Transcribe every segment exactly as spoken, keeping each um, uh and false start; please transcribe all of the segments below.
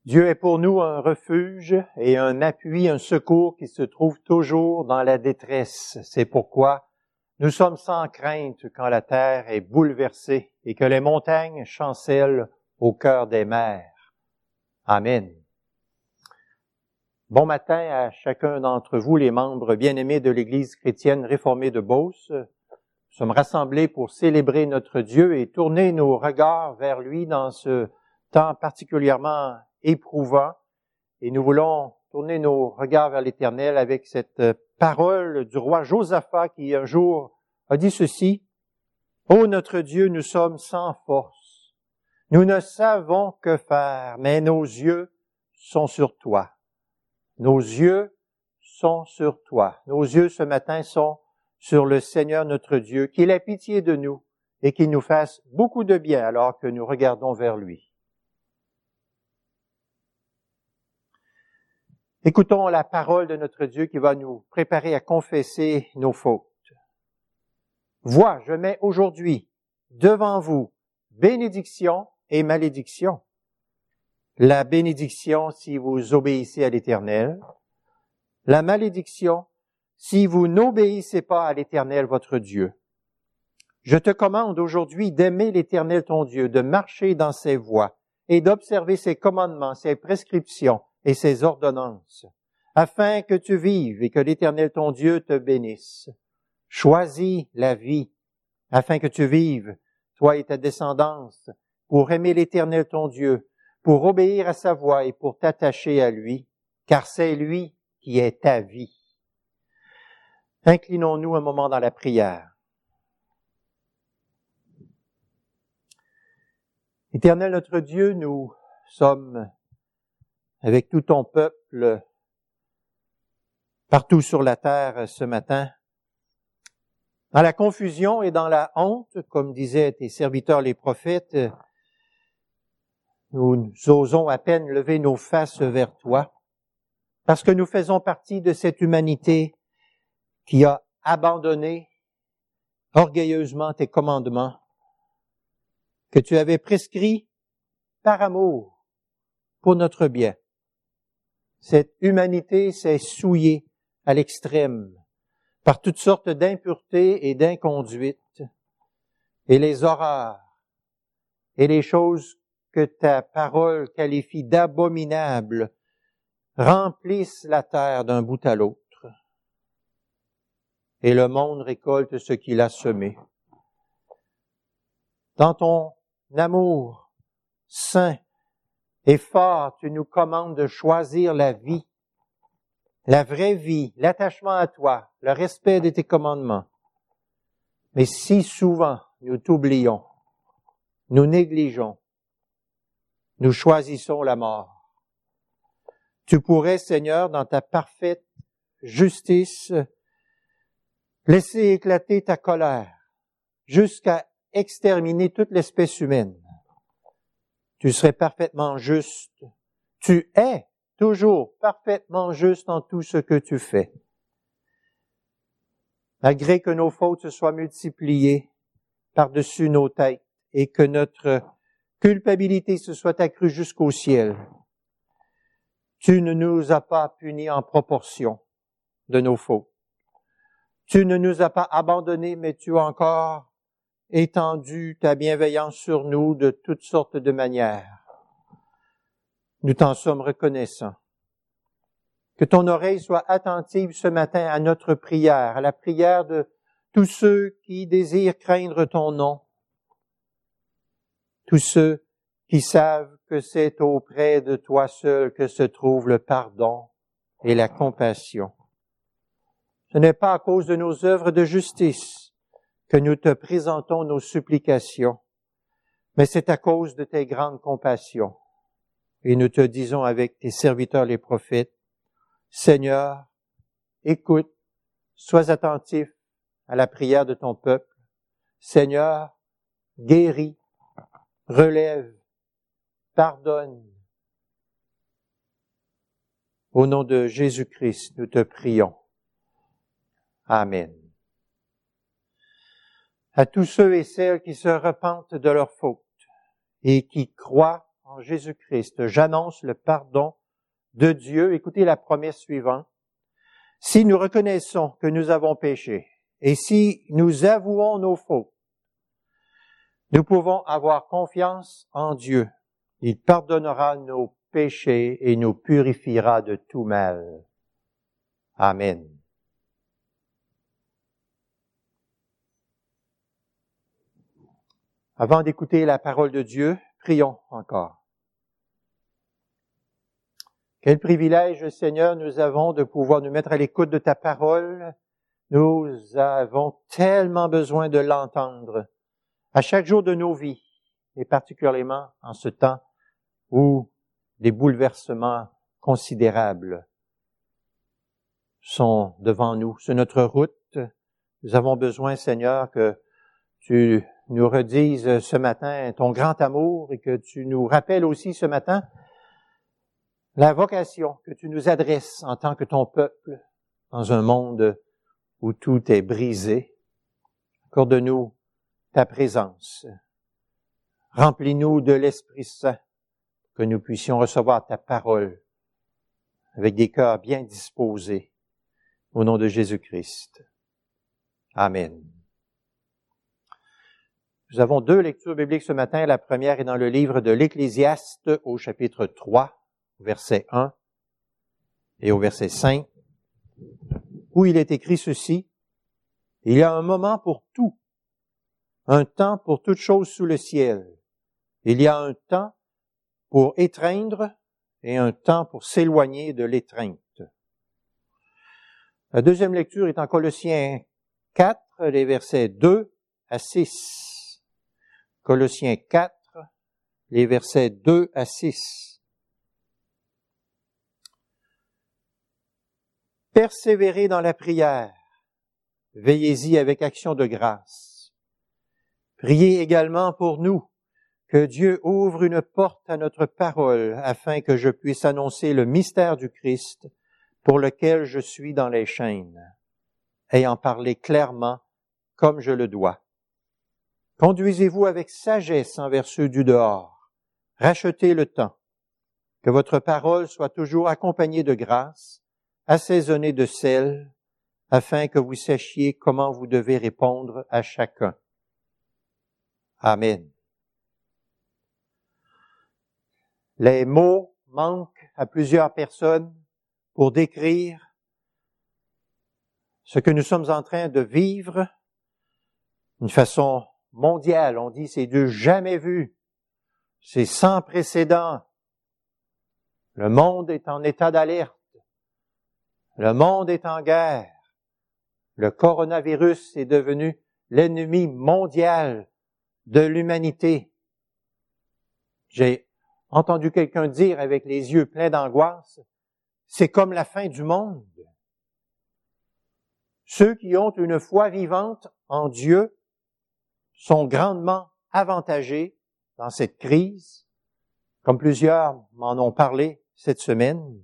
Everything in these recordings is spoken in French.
Dieu est pour nous un refuge et un appui, un secours qui se trouve toujours dans la détresse. C'est pourquoi nous sommes sans crainte quand la terre est bouleversée et que les montagnes chancellent au cœur des mers. Amen. Bon matin à chacun d'entre vous, les membres bien-aimés de l'Église chrétienne réformée de Beauce. Nous sommes rassemblés pour célébrer notre Dieu et tourner nos regards vers lui dans ce temps particulièrement éprouvant. Et nous voulons tourner nos regards vers l'Éternel avec cette parole du roi Josaphat qui un jour a dit ceci: « Ô notre Dieu, nous sommes sans force. Nous ne savons que faire, mais nos yeux sont sur toi. » Nos yeux sont sur toi. Nos yeux ce matin sont sur le Seigneur notre Dieu, qu'il ait pitié de nous et qu'il nous fasse beaucoup de bien alors que nous regardons vers lui. Écoutons la parole de notre Dieu qui va nous préparer à confesser nos fautes. Vois, je mets aujourd'hui devant vous bénédiction et malédiction. La bénédiction si vous obéissez à l'Éternel, la malédiction si vous n'obéissez pas à l'Éternel votre Dieu. Je te commande aujourd'hui d'aimer l'Éternel ton Dieu, de marcher dans ses voies et d'observer ses commandements, ses prescriptions et ses ordonnances, afin que tu vives et que l'Éternel ton Dieu te bénisse. Choisis la vie, afin que tu vives, toi et ta descendance, pour aimer l'Éternel ton Dieu, pour obéir à sa voix et pour t'attacher à lui, car c'est lui qui est ta vie. Inclinons-nous un moment dans la prière. Éternel notre Dieu, nous sommes avec tout ton peuple partout sur la terre ce matin, dans la confusion et dans la honte, comme disaient tes serviteurs les prophètes. Nous osons à peine lever nos faces vers toi, parce que nous faisons partie de cette humanité qui a abandonné orgueilleusement tes commandements, que tu avais prescrits par amour pour notre bien. Cette humanité s'est souillée à l'extrême par toutes sortes d'impuretés et d'inconduites, et les horreurs et les choses que ta parole qualifie d'abominables remplissent la terre d'un bout à l'autre. Et le monde récolte ce qu'il a semé. Dans ton amour saint et fort, tu nous commandes de choisir la vie, la vraie vie, l'attachement à toi, le respect de tes commandements. Mais si souvent nous t'oublions, nous négligeons, nous choisissons la mort. Tu pourrais, Seigneur, dans ta parfaite justice, laisser éclater ta colère jusqu'à exterminer toute l'espèce humaine. Tu serais parfaitement juste. Tu es toujours parfaitement juste en tout ce que tu fais. Malgré que nos fautes se soient multipliées par-dessus nos têtes et que notre culpabilité se soit accrue jusqu'au ciel, tu ne nous as pas punis en proportion de nos fautes. Tu ne nous as pas abandonnés, mais tu as encore étendu ta bienveillance sur nous de toutes sortes de manières. Nous t'en sommes reconnaissants. Que ton oreille soit attentive ce matin à notre prière, à la prière de tous ceux qui désirent craindre ton nom, tous ceux qui savent que c'est auprès de toi seul que se trouve le pardon et la compassion. Ce n'est pas à cause de nos œuvres de justice que nous te présentons nos supplications, mais c'est à cause de tes grandes compassions. Et nous te disons avec tes serviteurs les prophètes, Seigneur, écoute, sois attentif à la prière de ton peuple. Seigneur, guéris, relève, pardonne. Au nom de Jésus-Christ, nous te prions. Amen. À tous ceux et celles qui se repentent de leurs fautes et qui croient en en Jésus-Christ, j'annonce le pardon de Dieu. Écoutez la promesse suivante. Si nous reconnaissons que nous avons péché et si nous avouons nos fautes, nous pouvons avoir confiance en Dieu. Il pardonnera nos péchés et nous purifiera de tout mal. Amen. Avant d'écouter la parole de Dieu, prions encore. Quel privilège, Seigneur, nous avons de pouvoir nous mettre à l'écoute de ta parole. Nous avons tellement besoin de l'entendre à chaque jour de nos vies, et particulièrement en ce temps où des bouleversements considérables sont devant nous, sur notre route. Nous avons besoin, Seigneur, que tu nous redises ce matin ton grand amour et que tu nous rappelles aussi ce matin la vocation que tu nous adresses en tant que ton peuple dans un monde où tout est brisé. Accorde-nous ta présence. Remplis-nous de l'Esprit Saint, que nous puissions recevoir ta parole avec des cœurs bien disposés. Au nom de Jésus-Christ. Amen. Nous avons deux lectures bibliques ce matin. La première est dans le livre de l'Ecclésiaste au chapitre trois, au verset un et au verset cinq, où il est écrit ceci. Il y a un moment pour tout, un temps pour toute chose sous le ciel. Il y a un temps pour étreindre et un temps pour s'éloigner de l'étreinte. La deuxième lecture est en Colossiens quatre, les versets deux à six. Colossiens quatre, les versets deux à six. Persévérez dans la prière, veillez-y avec action de grâce. Priez également pour nous, que Dieu ouvre une porte à notre parole, afin que je puisse annoncer le mystère du Christ, pour lequel je suis dans les chaînes, ayant parlé clairement comme je le dois. Conduisez-vous avec sagesse envers ceux du dehors. Rachetez le temps. Que votre parole soit toujours accompagnée de grâce, assaisonnée de sel, afin que vous sachiez comment vous devez répondre à chacun. Amen. Les mots manquent à plusieurs personnes pour décrire ce que nous sommes en train de vivre d'une façon mondiale. On dit c'est du jamais vu, c'est sans précédent. Le monde est en état d'alerte. Le monde est en guerre. Le coronavirus est devenu l'ennemi mondial de l'humanité. J'ai entendu quelqu'un dire avec les yeux pleins d'angoisse, c'est comme la fin du monde. Ceux qui ont une foi vivante en Dieu sont grandement avantagés dans cette crise, comme plusieurs m'en ont parlé cette semaine.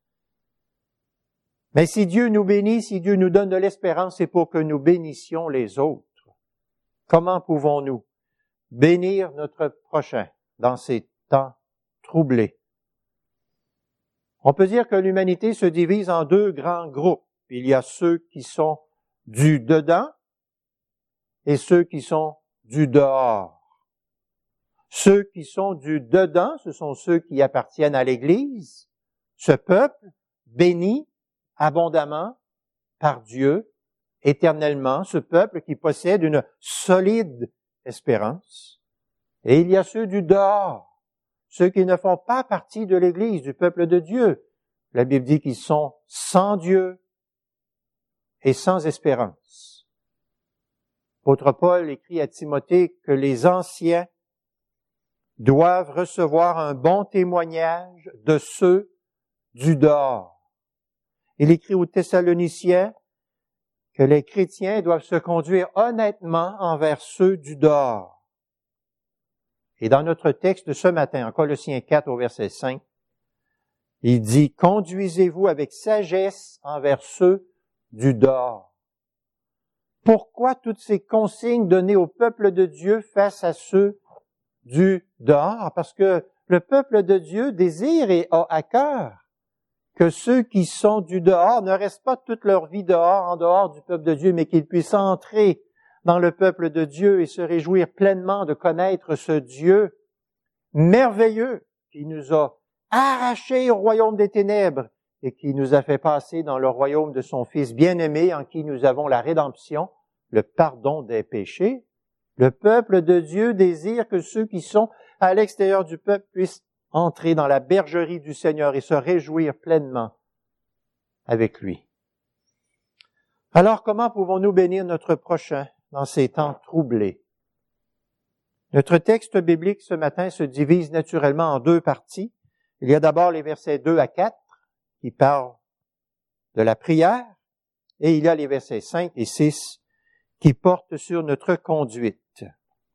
Mais si Dieu nous bénit, si Dieu nous donne de l'espérance, c'est pour que nous bénissions les autres. Comment pouvons-nous bénir notre prochain dans ces temps troublés? On peut dire que l'humanité se divise en deux grands groupes. Il y a ceux qui sont du dedans et ceux qui sont du dehors. Ceux qui sont du dedans, ce sont ceux qui appartiennent à l'Église, ce peuple béni abondamment par Dieu, éternellement, ce peuple qui possède une solide espérance. Et il y a ceux du dehors, ceux qui ne font pas partie de l'Église, du peuple de Dieu. La Bible dit qu'ils sont sans Dieu et sans espérance. L'apôtre Paul écrit à Timothée que les anciens doivent recevoir un bon témoignage de ceux du dehors. Il écrit aux Thessaloniciens que les chrétiens doivent se conduire honnêtement envers ceux du dehors. Et dans notre texte de ce matin, en Colossiens quatre au verset cinq, il dit « Conduisez-vous avec sagesse envers ceux du dehors. » Pourquoi toutes ces consignes données au peuple de Dieu face à ceux du dehors? Parce que le peuple de Dieu désire et a à cœur que ceux qui sont du dehors ne restent pas toute leur vie dehors, en dehors du peuple de Dieu, mais qu'ils puissent entrer dans le peuple de Dieu et se réjouir pleinement de connaître ce Dieu merveilleux qui nous a arrachés au royaume des ténèbres et qui nous a fait passer dans le royaume de son Fils bien-aimé en qui nous avons la rédemption, le pardon des péchés. Le peuple de Dieu désire que ceux qui sont à l'extérieur du peuple puissent entrer dans la bergerie du Seigneur et se réjouir pleinement avec lui. Alors, comment pouvons-nous bénir notre prochain dans ces temps troublés? Notre texte biblique ce matin se divise naturellement en deux parties. Il y a d'abord les versets deux à quatre qui parlent de la prière et il y a les versets cinq et six qui portent sur notre conduite.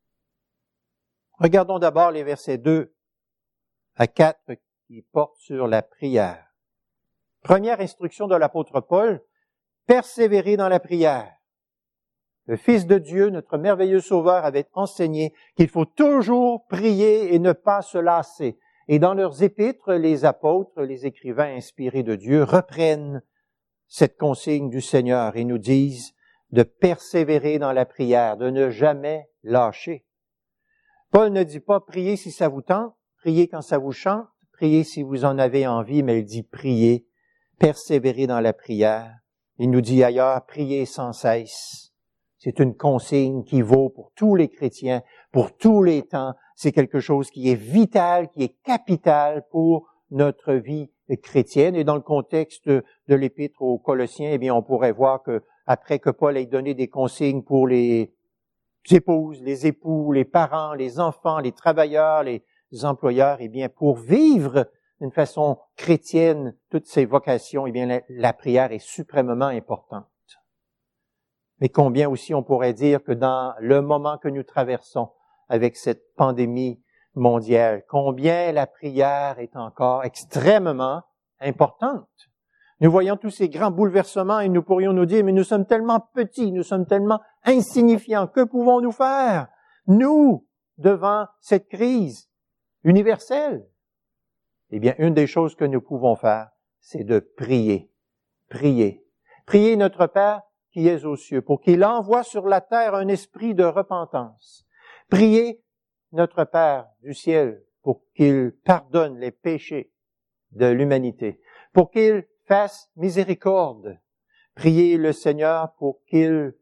Regardons d'abord les versets deux à quatre qui portent sur la prière. Première instruction de l'apôtre Paul, persévérer dans la prière. Le Fils de Dieu, notre merveilleux Sauveur, avait enseigné qu'il faut toujours prier et ne pas se lasser. Et dans leurs épîtres, les apôtres, les écrivains inspirés de Dieu reprennent cette consigne du Seigneur et nous disent de persévérer dans la prière, de ne jamais lâcher. Paul ne dit pas priez si ça vous tente, priez quand ça vous chante, priez si vous en avez envie, mais il dit priez, persévérer dans la prière. Il nous dit ailleurs, priez sans cesse. C'est une consigne qui vaut pour tous les chrétiens, pour tous les temps. C'est quelque chose qui est vital, qui est capital pour notre vie chrétienne. Et dans le contexte de l'épître aux Colossiens, eh bien, on pourrait voir que après que Paul ait donné des consignes pour les épouses, les époux, les parents, les enfants, les travailleurs, les employeurs, eh bien, pour vivre d'une façon chrétienne toutes ces vocations, eh bien, la, la prière est suprêmement importante. Mais combien aussi on pourrait dire que dans le moment que nous traversons avec cette pandémie mondiale, combien la prière est encore extrêmement importante. Nous voyons tous ces grands bouleversements et nous pourrions nous dire, mais nous sommes tellement petits, nous sommes tellement insignifiants, que pouvons-nous faire, nous, devant cette crise universelle? Eh bien, une des choses que nous pouvons faire, c'est de prier, prier. Prier notre Père qui est aux cieux, pour qu'il envoie sur la terre un esprit de repentance. Priez notre Père du ciel pour qu'il pardonne les péchés de l'humanité, pour qu'il fasse miséricorde. Priez le Seigneur pour qu'il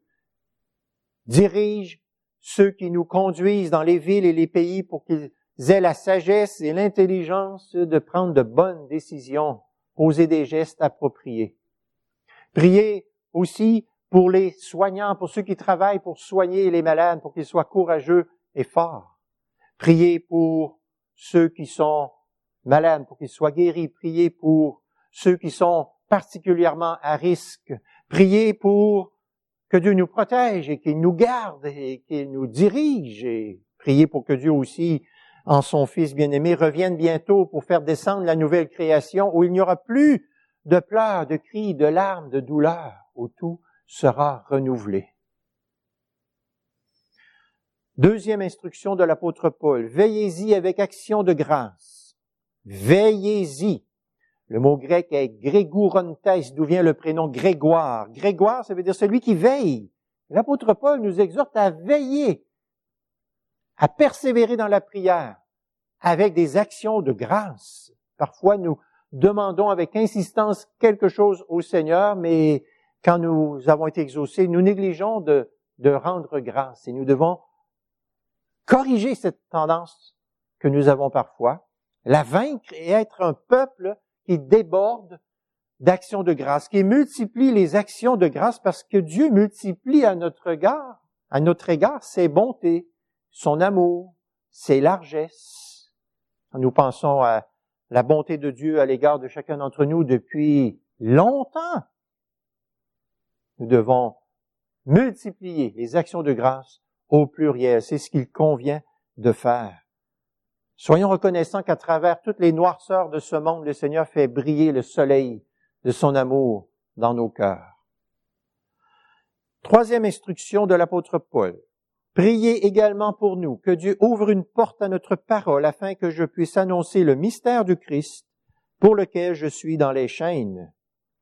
dirige ceux qui nous conduisent dans les villes et les pays, pour qu'ils aient la sagesse et l'intelligence de prendre de bonnes décisions, poser des gestes appropriés. Priez aussi pour les soignants, pour ceux qui travaillent pour soigner les malades, pour qu'ils soient courageux et forts. Priez pour ceux qui sont malades, pour qu'ils soient guéris. Priez pour ceux qui sont particulièrement à risque. Priez pour que Dieu nous protège et qu'il nous garde et qu'il nous dirige. Et priez pour que Dieu aussi, en son Fils bien-aimé, revienne bientôt pour faire descendre la nouvelle création où il n'y aura plus de pleurs, de cris, de larmes, de douleurs, où tout sera renouvelé. Deuxième instruction de l'apôtre Paul, veillez-y avec action de grâce. Veillez-y. Le mot grec est grégourontes, d'où vient le prénom Grégoire. Grégoire, ça veut dire celui qui veille. L'apôtre Paul nous exhorte à veiller, à persévérer dans la prière, avec des actions de grâce. Parfois, nous demandons avec insistance quelque chose au Seigneur, mais quand nous avons été exaucés, nous négligeons de, de rendre grâce et nous devons corriger cette tendance que nous avons parfois, la vaincre et être un peuple qui déborde d'actions de grâce, qui multiplie les actions de grâce parce que Dieu multiplie à notre égard, à notre égard ses bontés, son amour, ses largesses. Nous pensons à la bonté de Dieu à l'égard de chacun d'entre nous depuis longtemps. Nous devons multiplier les actions de grâce au pluriel. C'est ce qu'il convient de faire. Soyons reconnaissants qu'à travers toutes les noirceurs de ce monde, le Seigneur fait briller le soleil de son amour dans nos cœurs. Troisième instruction de l'apôtre Paul. Priez également pour nous, que Dieu ouvre une porte à notre parole afin que je puisse annoncer le mystère du Christ pour lequel je suis dans les chaînes.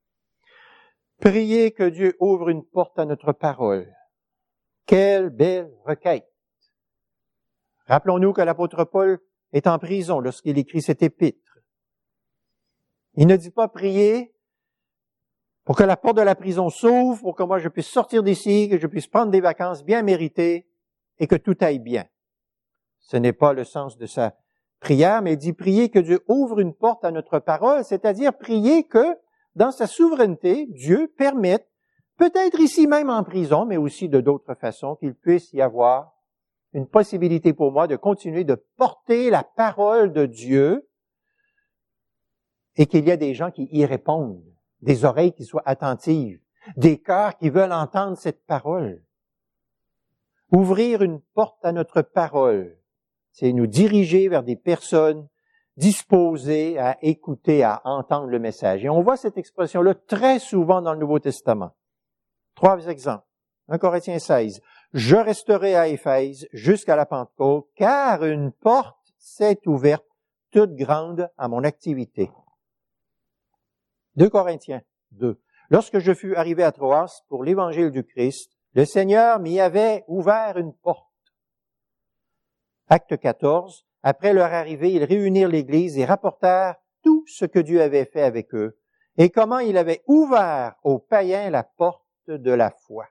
Priez que Dieu ouvre une porte à notre parole. Quelle belle requête! Rappelons-nous que l'apôtre Paul est en prison lorsqu'il écrit cet épître. Il ne dit pas prier pour que la porte de la prison s'ouvre, pour que moi je puisse sortir d'ici, que je puisse prendre des vacances bien méritées et que tout aille bien. Ce n'est pas le sens de sa prière, mais il dit prier que Dieu ouvre une porte à notre parole, c'est-à-dire prier que, dans sa souveraineté, Dieu permette, peut-être ici même en prison, mais aussi de d'autres façons, qu'il puisse y avoir une possibilité pour moi de continuer de porter la parole de Dieu et qu'il y ait des gens qui y répondent, des oreilles qui soient attentives, des cœurs qui veulent entendre cette parole. Ouvrir une porte à notre parole, c'est nous diriger vers des personnes disposées à écouter, à entendre le message. Et on voit cette expression-là très souvent dans le Nouveau Testament. Trois exemples. un Corinthiens seize. « Je resterai à Éphèse jusqu'à la Pentecôte, car une porte s'est ouverte toute grande à mon activité. » deux Corinthiens deux. « Lorsque je fus arrivé à Troas pour l'évangile du Christ, le Seigneur m'y avait ouvert une porte. » Acte quatorze. Après leur arrivée, ils réunirent l'Église et rapportèrent tout ce que Dieu avait fait avec eux et comment il avait ouvert aux païens la porte de la foi.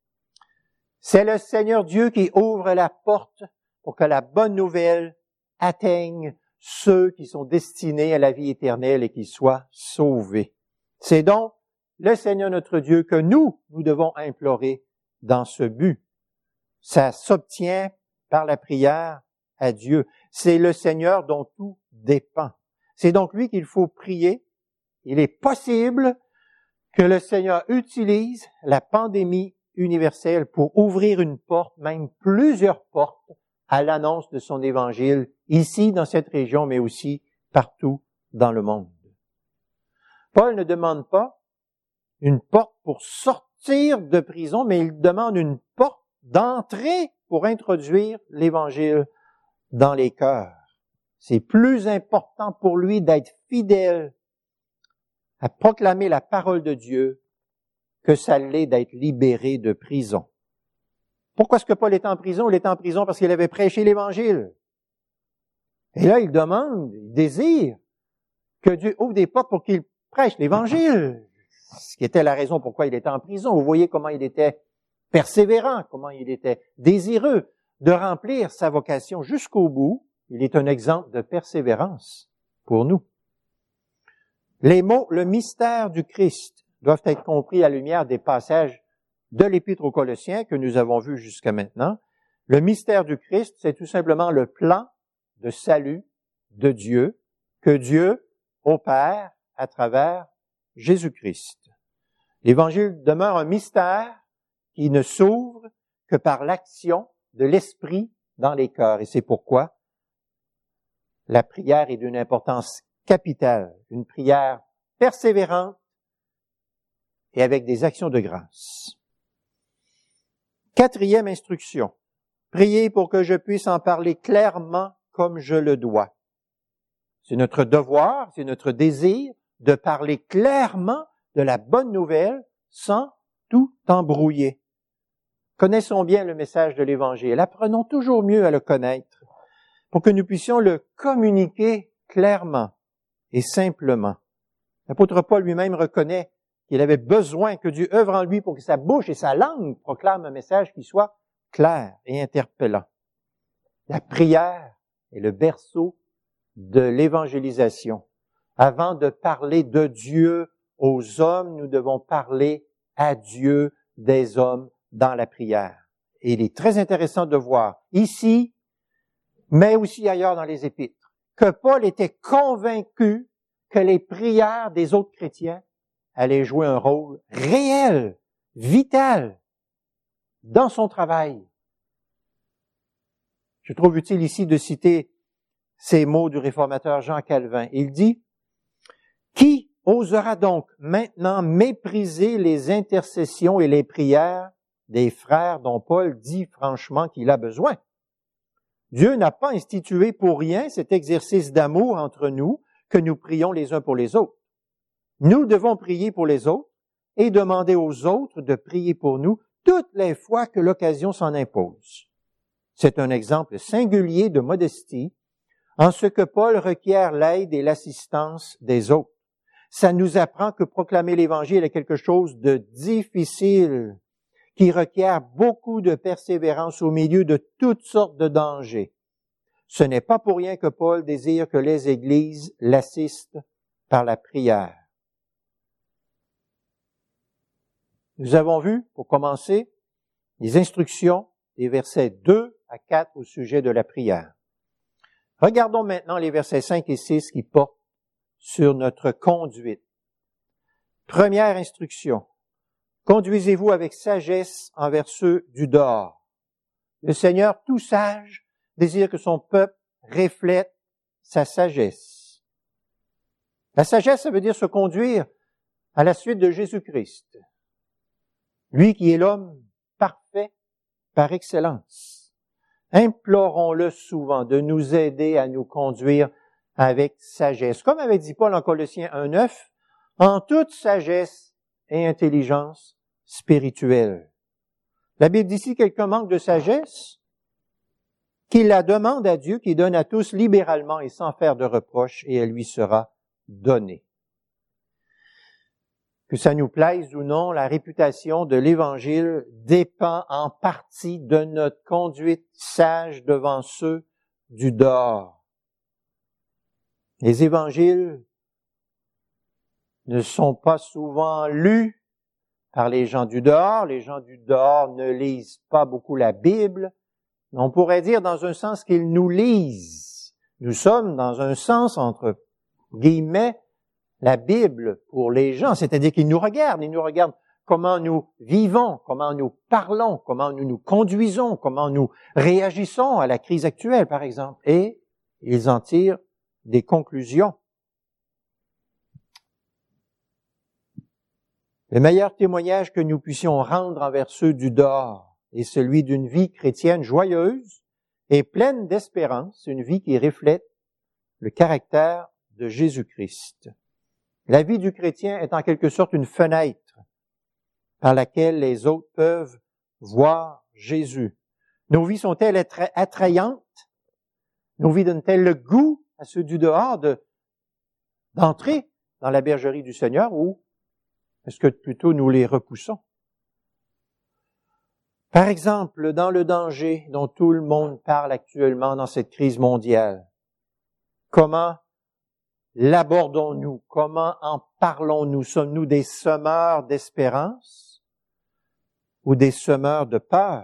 C'est le Seigneur Dieu qui ouvre la porte pour que la bonne nouvelle atteigne ceux qui sont destinés à la vie éternelle et qui soient sauvés. C'est donc le Seigneur notre Dieu que nous, nous devons implorer dans ce but. Ça s'obtient par la prière à Dieu. C'est le Seigneur dont tout dépend. C'est donc lui qu'il faut prier. Il est possible que le Seigneur utilise la pandémie universelle pour ouvrir une porte, même plusieurs portes, à l'annonce de son évangile, ici dans cette région, mais aussi partout dans le monde. Paul ne demande pas une porte pour sortir de prison, mais il demande une porte d'entrée pour introduire l'évangile dans les cœurs. C'est plus important pour lui d'être fidèle à proclamer la parole de Dieu que ça l'est d'être libéré de prison. Pourquoi est-ce que Paul est en prison? Il est en prison parce qu'il avait prêché l'Évangile. Et là, il demande, il désire que Dieu ouvre des portes pour qu'il prêche l'Évangile. Ce qui était la raison pourquoi il était en prison. Vous voyez comment il était persévérant, comment il était désireux de remplir sa vocation jusqu'au bout. Il est un exemple de persévérance pour nous. Les mots « le mystère du Christ » doivent être compris à la lumière des passages de l'Épître aux Colossiens que nous avons vus jusqu'à maintenant. Le mystère du Christ, c'est tout simplement le plan de salut de Dieu que Dieu opère à travers Jésus-Christ. L'Évangile demeure un mystère qui ne s'ouvre que par l'action de l'Esprit dans les cœurs. Et c'est pourquoi la prière est d'une importance capitale, une prière persévérante et avec des actions de grâce. Quatrième instruction, priez pour que je puisse en parler clairement comme je le dois. C'est notre devoir, c'est notre désir de parler clairement de la bonne nouvelle sans tout embrouiller. Connaissons bien le message de l'Évangile, apprenons toujours mieux à le connaître pour que nous puissions le communiquer clairement et simplement. L'apôtre Paul lui-même reconnaît qu'il avait besoin que Dieu œuvre en lui pour que sa bouche et sa langue proclament un message qui soit clair et interpellant. La prière est le berceau de l'évangélisation. Avant de parler de Dieu aux hommes, nous devons parler à Dieu des hommes dans la prière. Et il est très intéressant de voir ici, mais aussi ailleurs dans les Épîtres, que Paul était convaincu que les prières des autres chrétiens allaient jouer un rôle réel, vital, dans son travail. Je trouve utile ici de citer ces mots du réformateur Jean Calvin. Il dit « Qui osera donc maintenant mépriser les intercessions et les prières des frères dont Paul dit franchement qu'il a besoin. Dieu n'a pas institué pour rien cet exercice d'amour entre nous que nous prions les uns pour les autres. Nous devons prier pour les autres et demander aux autres de prier pour nous toutes les fois que l'occasion s'en impose. C'est un exemple singulier de modestie en ce que Paul requiert l'aide et l'assistance des autres. Ça nous apprend que proclamer l'Évangile est quelque chose de difficile, qui requiert beaucoup de persévérance au milieu de toutes sortes de dangers. Ce n'est pas pour rien que Paul désire que les églises l'assistent par la prière. Nous avons vu, pour commencer, les instructions des versets deux à quatre au sujet de la prière. Regardons maintenant les versets cinq et six qui portent sur notre conduite. Première instruction. Conduisez-vous avec sagesse envers ceux du dehors. Le Seigneur, tout sage, désire que son peuple reflète sa sagesse. La sagesse, ça veut dire se conduire à la suite de Jésus-Christ. Lui qui est l'homme parfait par excellence. Implorons-le souvent de nous aider à nous conduire avec sagesse. Comme avait dit Paul en Colossiens un neuf, en toute sagesse et intelligence spirituelle. La Bible dit si quelqu'un manque de sagesse, qu'il la demande à Dieu, qui donne à tous libéralement et sans faire de reproche, et elle lui sera donnée. Que ça nous plaise ou non, la réputation de l'Évangile dépend en partie de notre conduite sage devant ceux du dehors. Les Évangiles ne sont pas souvent lus par les gens du dehors. Les gens du dehors ne lisent pas beaucoup la Bible. On pourrait dire dans un sens qu'ils nous lisent. Nous sommes dans un sens, entre guillemets, la Bible pour les gens, c'est-à-dire qu'ils nous regardent, ils nous regardent comment nous vivons, comment nous parlons, comment nous nous conduisons, comment nous réagissons à la crise actuelle, par exemple, et ils en tirent des conclusions. Le meilleur témoignage que nous puissions rendre envers ceux du dehors est celui d'une vie chrétienne joyeuse et pleine d'espérance, une vie qui reflète le caractère de Jésus-Christ. La vie du chrétien est en quelque sorte une fenêtre par laquelle les autres peuvent voir Jésus. Nos vies sont-elles attrayantes? Nos vies donnent-elles le goût à ceux du dehors de, d'entrer dans la bergerie du Seigneur ou est-ce que plutôt nous les repoussons? Par exemple, dans le danger dont tout le monde parle actuellement dans cette crise mondiale, comment l'abordons-nous? Comment en parlons-nous? Sommes-nous des semeurs d'espérance ou des semeurs de peur?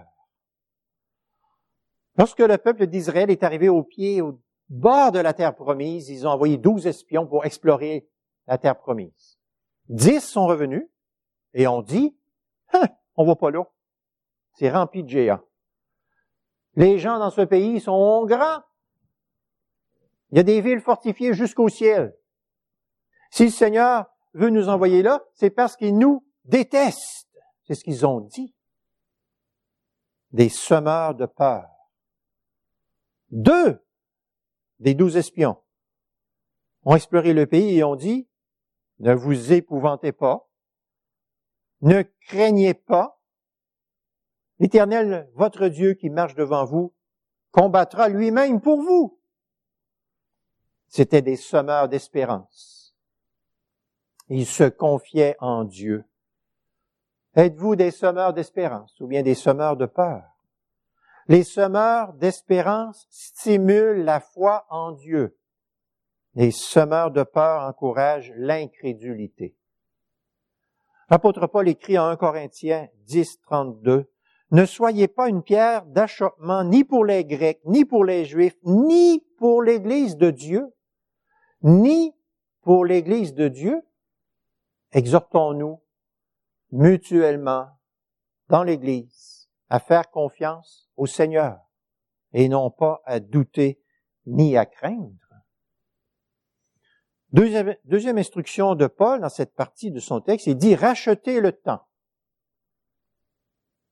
Lorsque le peuple d'Israël est arrivé au pied, au bord de la terre promise, ils ont envoyé douze espions pour explorer la terre promise. Dix sont revenus et ont dit, hein, on va pas là. C'est rempli de géants. Les gens dans ce pays sont grands. Il y a des villes fortifiées jusqu'au ciel. Si le Seigneur veut nous envoyer là, c'est parce qu'il nous déteste. C'est ce qu'ils ont dit. Des semeurs de peur. Deux des douze espions ont exploré le pays et ont dit, ne vous épouvantez pas, ne craignez pas, l'Éternel, votre Dieu qui marche devant vous, combattra lui-même pour vous. C'étaient des semeurs d'espérance. Ils se confiaient en Dieu. Êtes-vous des semeurs d'espérance ou bien des semeurs de peur? Les semeurs d'espérance stimulent la foi en Dieu. Les semeurs de peur encouragent l'incrédulité. L'apôtre Paul écrit en un Corinthiens dix, trente-deux, « Ne soyez pas une pierre d'achoppement ni pour les Grecs, ni pour les Juifs, ni pour l'Église de Dieu, ni pour l'Église de Dieu. Exhortons-nous mutuellement dans l'Église à faire confiance au Seigneur et non pas à douter ni à craindre. » Deuxième, deuxième instruction de Paul dans cette partie de son texte, il dit « Rachetez le temps. »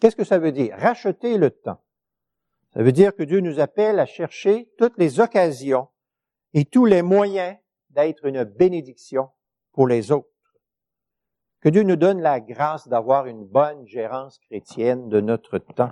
Qu'est-ce que ça veut dire? Racheter le temps. Ça veut dire que Dieu nous appelle à chercher toutes les occasions et tous les moyens d'être une bénédiction pour les autres. Que Dieu nous donne la grâce d'avoir une bonne gérance chrétienne de notre temps.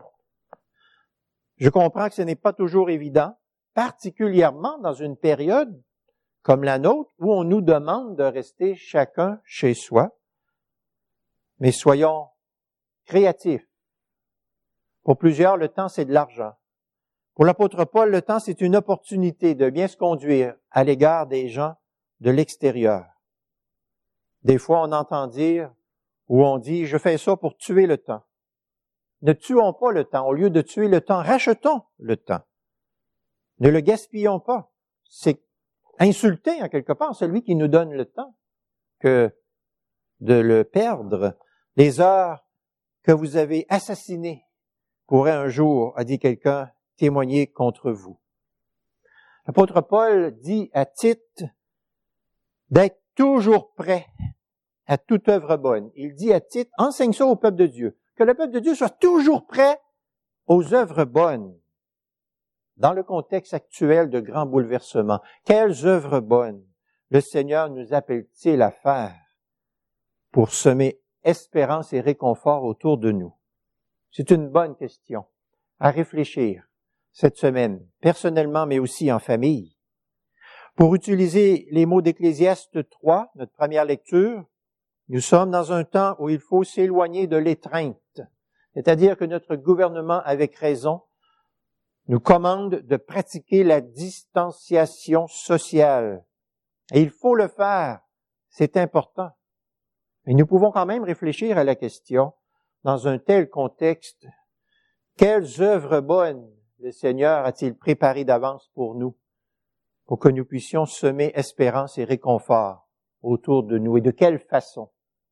Je comprends que ce n'est pas toujours évident, particulièrement dans une période comme la nôtre où on nous demande de rester chacun chez soi. Mais soyons créatifs. Pour plusieurs, le temps, c'est de l'argent. Pour l'apôtre Paul, le temps, c'est une opportunité de bien se conduire à l'égard des gens de l'extérieur. Des fois, on entend dire, ou on dit, je fais ça pour tuer le temps. Ne tuons pas le temps. Au lieu de tuer le temps, rachetons le temps. Ne le gaspillons pas. C'est insulter, en quelque part, celui qui nous donne le temps que de le perdre. Les heures que vous avez assassinées pourraient un jour, a dit quelqu'un, témoigner contre vous. L'apôtre Paul dit à Tite d'être toujours prêt à toute œuvre bonne. Il dit à Tite, enseigne ça au peuple de Dieu, que le peuple de Dieu soit toujours prêt aux œuvres bonnes. Dans le contexte actuel de grands bouleversements, quelles œuvres bonnes le Seigneur nous appelle-t-il à faire pour semer espérance et réconfort autour de nous? C'est une bonne question à réfléchir cette semaine, personnellement, mais aussi en famille. Pour utiliser les mots d'Ecclésiaste trois, notre première lecture, nous sommes dans un temps où il faut s'éloigner de l'étreinte, c'est-à-dire que notre gouvernement, avec raison, nous commande de pratiquer la distanciation sociale. Et il faut le faire, c'est important. Mais nous pouvons quand même réfléchir à la question, dans un tel contexte, quelles œuvres bonnes le Seigneur a-t-il préparées d'avance pour nous, pour que nous puissions semer espérance et réconfort autour de nous, et de quelle façon?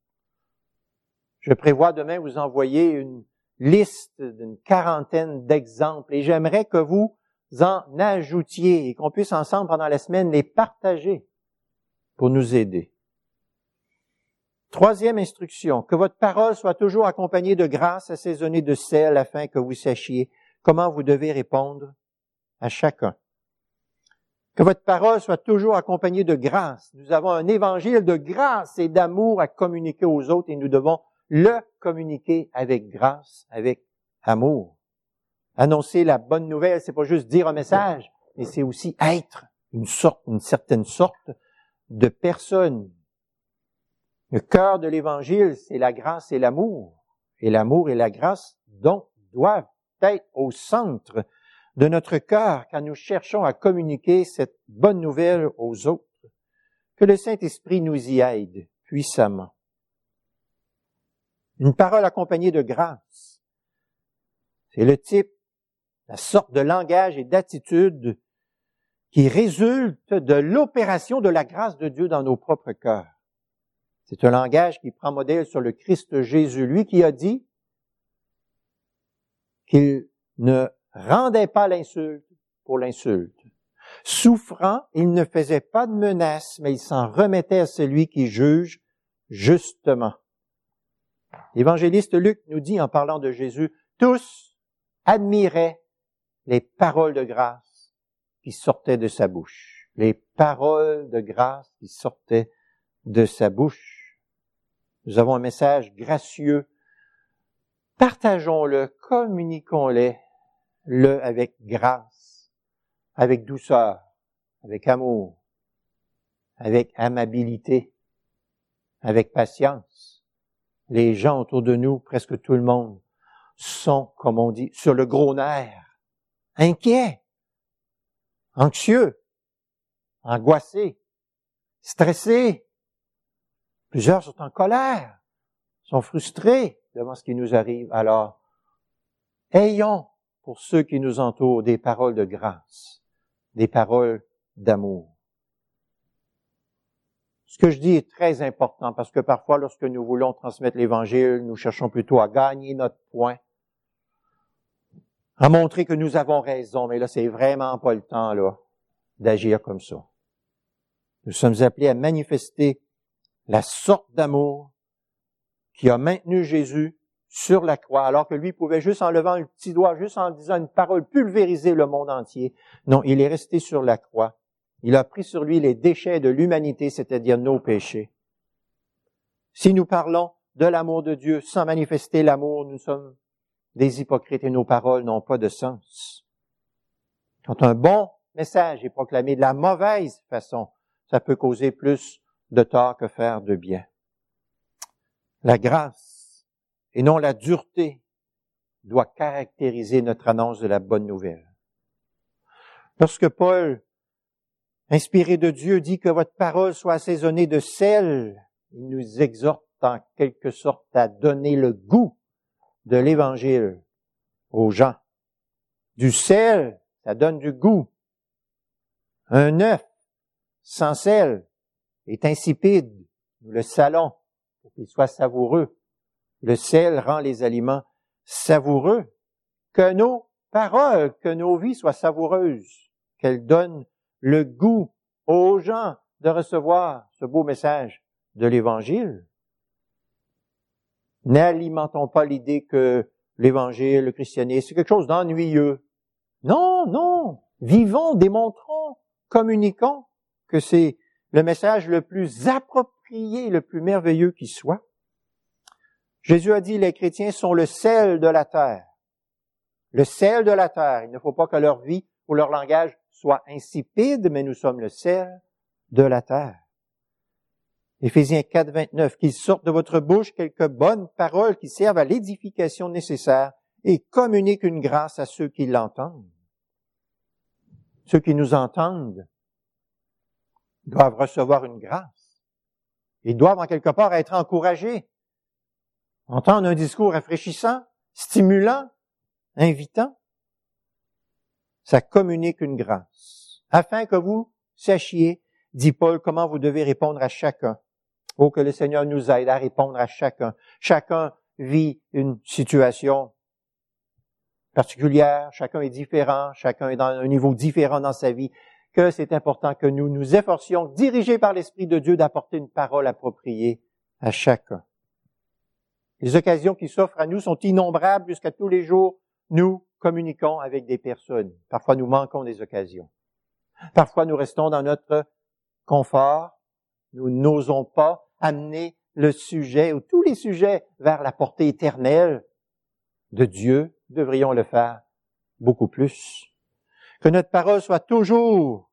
Je prévois demain vous envoyer une liste d'une quarantaine d'exemples, et j'aimerais que vous en ajoutiez et qu'on puisse ensemble pendant la semaine les partager pour nous aider. Troisième instruction, que votre parole soit toujours accompagnée de grâce assaisonnée de sel afin que vous sachiez comment vous devez répondre à chacun. Que votre parole soit toujours accompagnée de grâce. Nous avons un évangile de grâce et d'amour à communiquer aux autres et nous devons le communiquer avec grâce, avec amour. Annoncer la bonne nouvelle, c'est pas juste dire un message, mais c'est aussi être une sorte, une certaine sorte de personne. Le cœur de l'Évangile, c'est la grâce et l'amour. Et l'amour et la grâce, donc, doivent être au centre de notre cœur quand nous cherchons à communiquer cette bonne nouvelle aux autres. Que le Saint-Esprit nous y aide puissamment. Une parole accompagnée de grâce. C'est le type, la sorte de langage et d'attitude qui résulte de l'opération de la grâce de Dieu dans nos propres cœurs. C'est un langage qui prend modèle sur le Christ Jésus, lui qui a dit qu'il ne rendait pas l'insulte pour l'insulte. Souffrant, il ne faisait pas de menace, mais il s'en remettait à celui qui juge justement. L'évangéliste Luc nous dit en parlant de Jésus, tous admiraient les paroles de grâce qui sortaient de sa bouche. Les paroles de grâce qui sortaient de sa bouche. Nous avons un message gracieux. Partageons-le, communiquons-le, le avec grâce, avec douceur, avec amour, avec amabilité, avec patience. Les gens autour de nous, presque tout le monde, sont, comme on dit, sur le gros nerf, inquiets, anxieux, angoissés, stressés. Plusieurs sont en colère, sont frustrés devant ce qui nous arrive. Alors, ayons pour ceux qui nous entourent des paroles de grâce, des paroles d'amour. Ce que je dis est très important parce que parfois, lorsque nous voulons transmettre l'Évangile, nous cherchons plutôt à gagner notre point, à montrer que nous avons raison. Mais là, c'est vraiment pas le temps, là, d'agir comme ça. Nous sommes appelés à manifester la sorte d'amour qui a maintenu Jésus sur la croix, alors que lui pouvait juste en levant le petit doigt, juste en disant une parole, pulvériser le monde entier. Non, il est resté sur la croix. Il a pris sur lui les déchets de l'humanité, c'est-à-dire nos péchés. Si nous parlons de l'amour de Dieu sans manifester l'amour, nous sommes des hypocrites et nos paroles n'ont pas de sens. Quand un bon message est proclamé de la mauvaise façon, ça peut causer plus de tort que faire de bien. La grâce et non la dureté doit caractériser notre annonce de la bonne nouvelle. Lorsque Paul, inspiré de Dieu, dit que votre parole soit assaisonnée de sel, il nous exhorte en quelque sorte à donner le goût de l'Évangile aux gens. Du sel, ça donne du goût. Un œuf sans sel est insipide. Nous le salons pour qu'il soit savoureux. Le sel rend les aliments savoureux. Que nos paroles, que nos vies soient savoureuses, qu'elles donnent le goût aux gens de recevoir ce beau message de l'Évangile. N'alimentons pas l'idée que l'Évangile, le christianisme, c'est quelque chose d'ennuyeux. Non, non. Vivons, démontrons, communiquons que c'est le message le plus approprié, le plus merveilleux qui soit. Jésus a dit, les chrétiens sont le sel de la terre. Le sel de la terre. Il ne faut pas que leur vie ou leur langage soit insipide, mais nous sommes le sel de la terre. Éphésiens quatre, vingt-neuf, qu'il sorte de votre bouche quelques bonnes paroles qui servent à l'édification nécessaire et communiquent une grâce à ceux qui l'entendent. Ceux qui nous entendent doivent recevoir une grâce. Ils doivent en quelque part être encouragés, entendre un discours rafraîchissant, stimulant, invitant. Ça communique une grâce, afin que vous sachiez, dit Paul, comment vous devez répondre à chacun. Oh, que le Seigneur nous aide à répondre à chacun. Chacun vit une situation particulière, chacun est différent, chacun est dans un niveau différent dans sa vie, que c'est important que nous nous efforcions, dirigés par l'Esprit de Dieu, d'apporter une parole appropriée à chacun. Les occasions qui s'offrent à nous sont innombrables puisqu'à tous les jours, nous communiquons avec des personnes. Parfois, nous manquons des occasions. Parfois, nous restons dans notre confort. Nous n'osons pas amener le sujet ou tous les sujets vers la portée éternelle de Dieu. Nous devrions le faire beaucoup plus. Que notre parole soit toujours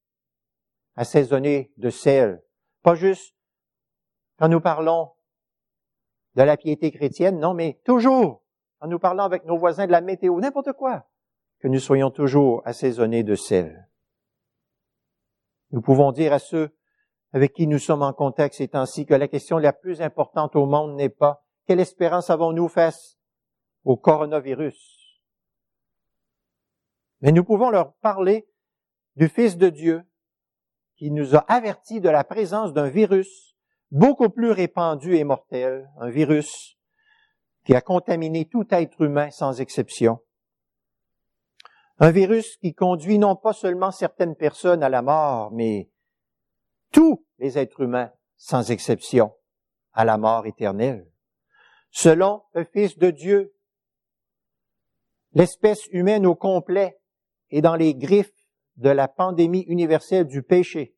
assaisonnée de sel. Pas juste quand nous parlons de la piété chrétienne, non, mais toujours en nous parlant avec nos voisins de la météo, n'importe quoi, que nous soyons toujours assaisonnés de sel. Nous pouvons dire à ceux avec qui nous sommes en contact ces temps-ci que la question la plus importante au monde n'est pas « Quelle espérance avons-nous face au coronavirus ?» Mais nous pouvons leur parler du Fils de Dieu qui nous a avertis de la présence d'un virus beaucoup plus répandu et mortel, un virus qui a contaminé tout être humain sans exception. Un virus qui conduit non pas seulement certaines personnes à la mort, mais tous les êtres humains, sans exception, à la mort éternelle. Selon le Fils de Dieu, l'espèce humaine au complet est dans les griffes de la pandémie universelle du péché.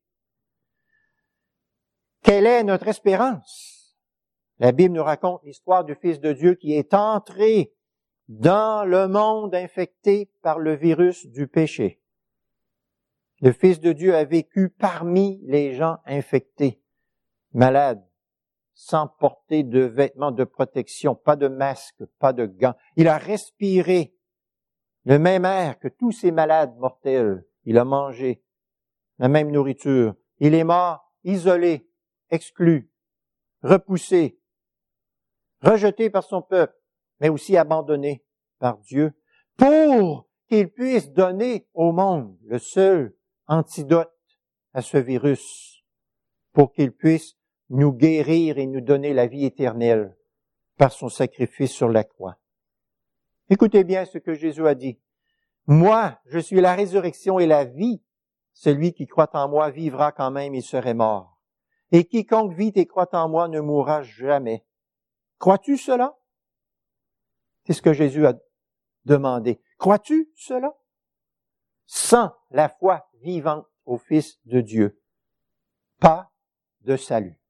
Quelle est notre espérance? La Bible nous raconte l'histoire du Fils de Dieu qui est entré dans le monde infecté par le virus du péché. Le Fils de Dieu a vécu parmi les gens infectés, malades, sans porter de vêtements de protection, pas de masque, pas de gants. Il a respiré le même air que tous ces malades mortels. Il a mangé la même nourriture. Il est mort, isolé, exclu, repoussé, rejeté par son peuple, mais aussi abandonné par Dieu, pour qu'il puisse donner au monde le seul antidote à ce virus, pour qu'il puisse nous guérir et nous donner la vie éternelle par son sacrifice sur la croix. Écoutez bien ce que Jésus a dit. Moi, je suis la résurrection et la vie. Celui qui croit en moi vivra quand même, il serait mort. Et quiconque vit et croit en moi ne mourra jamais. Crois-tu cela? C'est ce que Jésus a demandé. Crois-tu cela? Sans la foi vivante au Fils de Dieu, pas de salut.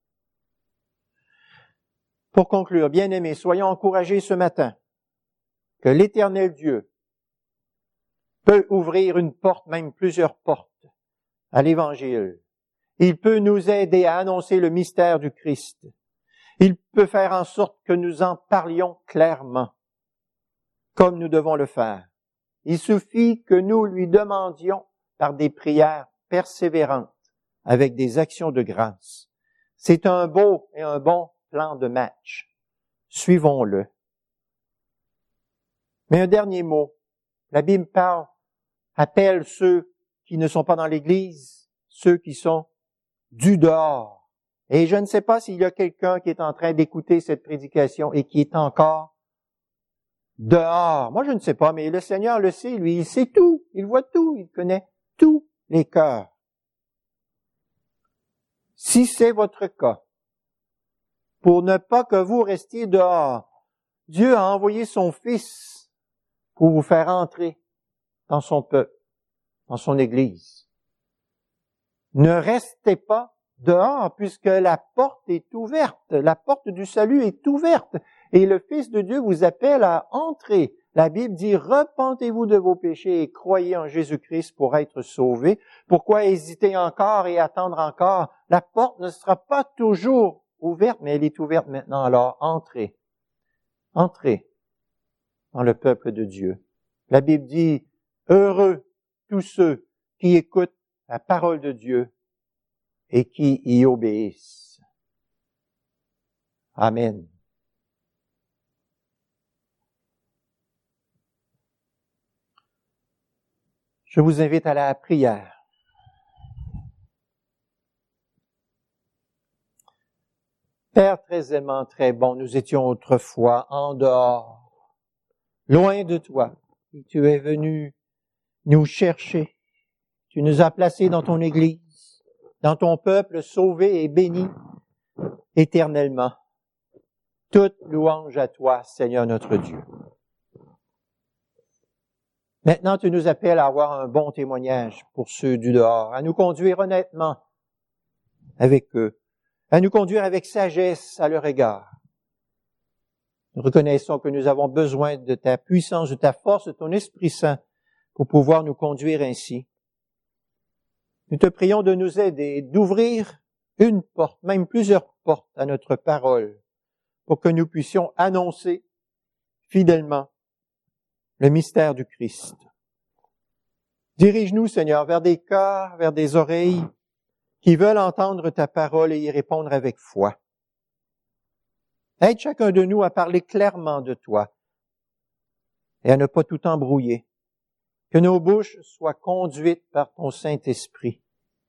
Pour conclure, bien-aimés, soyons encouragés ce matin que l'Éternel Dieu peut ouvrir une porte, même plusieurs portes, à l'Évangile. Il peut nous aider à annoncer le mystère du Christ. Il peut faire en sorte que nous en parlions clairement, comme nous devons le faire. Il suffit que nous lui demandions par des prières persévérantes, avec des actions de grâce. C'est un beau et un bon plan de match. Suivons-le. Mais un dernier mot. La Bible parle, appelle ceux qui ne sont pas dans l'Église, ceux qui sont du dehors. Et je ne sais pas s'il y a quelqu'un qui est en train d'écouter cette prédication et qui est encore dehors. Moi, je ne sais pas, mais le Seigneur le sait, lui, il sait tout. Il voit tout. Il connaît tous les cœurs. Si c'est votre cas, pour ne pas que vous restiez dehors, Dieu a envoyé son Fils pour vous faire entrer dans son peuple, dans son Église. Ne restez pas dehors, puisque la porte est ouverte. La porte du salut est ouverte. Et le Fils de Dieu vous appelle à entrer. La Bible dit, repentez-vous de vos péchés et croyez en Jésus-Christ pour être sauvés. Pourquoi hésiter encore et attendre encore? La porte ne sera pas toujours ouverte, mais elle est ouverte maintenant. Alors, entrez. Entrez dans le peuple de Dieu. La Bible dit, heureux tous ceux qui écoutent la parole de Dieu et qui y obéissent. Amen. Je vous invite à la prière. Père très aimant, très bon, nous étions autrefois en dehors, loin de toi, et tu es venu nous chercher. Tu nous as placés dans ton Église, dans ton peuple sauvé et béni éternellement. Toute louange à toi, Seigneur notre Dieu. Maintenant, tu nous appelles à avoir un bon témoignage pour ceux du dehors, à nous conduire honnêtement avec eux, à nous conduire avec sagesse à leur égard. Nous reconnaissons que nous avons besoin de ta puissance, de ta force, de ton Esprit Saint pour pouvoir nous conduire ainsi. Nous te prions de nous aider, d'ouvrir une porte, même plusieurs portes à notre parole, pour que nous puissions annoncer fidèlement le mystère du Christ. Dirige-nous, Seigneur, vers des cœurs, vers des oreilles qui veulent entendre ta parole et y répondre avec foi. Aide chacun de nous à parler clairement de toi et à ne pas tout embrouiller. Que nos bouches soient conduites par ton Saint-Esprit.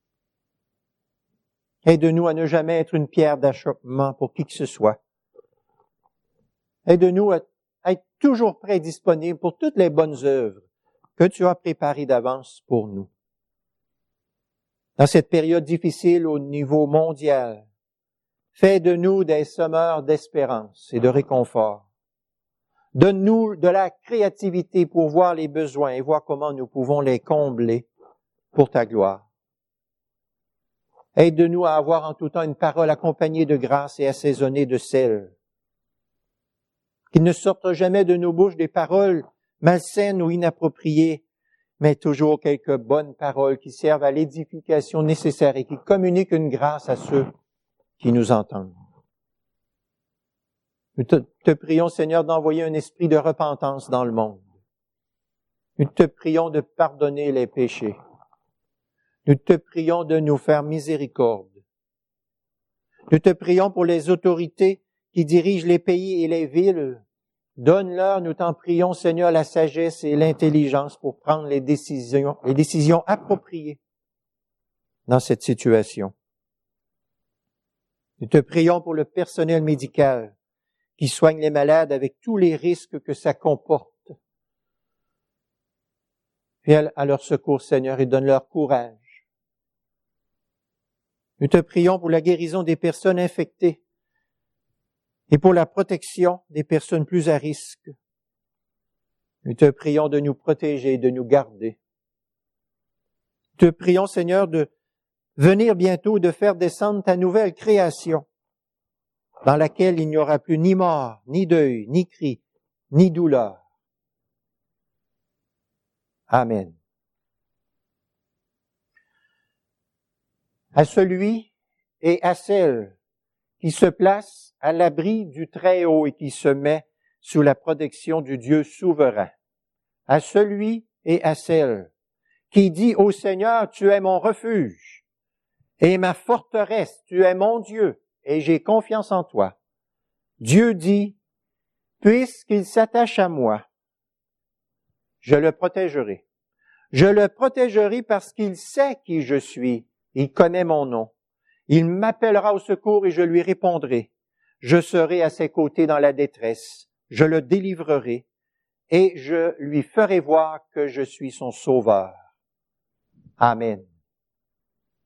Aide-nous à ne jamais être une pierre d'achoppement pour qui que ce soit. Aide-nous à être toujours prêts et disponibles pour toutes les bonnes œuvres que tu as préparées d'avance pour nous. Dans cette période difficile au niveau mondial, fais de nous des semeurs d'espérance et de réconfort. Donne-nous de la créativité pour voir les besoins et voir comment nous pouvons les combler pour ta gloire. Aide-nous à avoir en tout temps une parole accompagnée de grâce et assaisonnée de sel. Qu'il ne sorte jamais de nos bouches des paroles malsaines ou inappropriées, mais toujours quelques bonnes paroles qui servent à l'édification nécessaire et qui communiquent une grâce à ceux qui nous entendent. Nous te, te prions, Seigneur, d'envoyer un esprit de repentance dans le monde. Nous te prions de pardonner les péchés. Nous te prions de nous faire miséricorde. Nous te prions pour les autorités qui dirigent les pays et les villes. Donne-leur, nous t'en prions, Seigneur, la sagesse et l'intelligence pour prendre les décisions, les décisions appropriées dans cette situation. Nous te prions pour le personnel médical qui soigne les malades avec tous les risques que ça comporte. Viens à leur secours, Seigneur, et donne-leur courage. Nous te prions pour la guérison des personnes infectées et pour la protection des personnes plus à risque. Nous te prions de nous protéger, de nous garder. Te prions, Seigneur, de venir bientôt, de faire descendre ta nouvelle création, dans laquelle il n'y aura plus ni mort, ni deuil, ni cri, ni douleur. Amen. À celui et à celle qui se place à l'abri du Très-Haut et qui se met sous la protection du Dieu souverain. À celui et à celle qui dit au Seigneur, tu es mon refuge et ma forteresse, tu es mon Dieu et j'ai confiance en toi. Dieu dit, puisqu'il s'attache à moi, je le protégerai. Je le protégerai parce qu'il sait qui je suis. Il connaît mon nom. Il m'appellera au secours et je lui répondrai. Je serai à ses côtés dans la détresse. Je le délivrerai et je lui ferai voir que je suis son sauveur. Amen.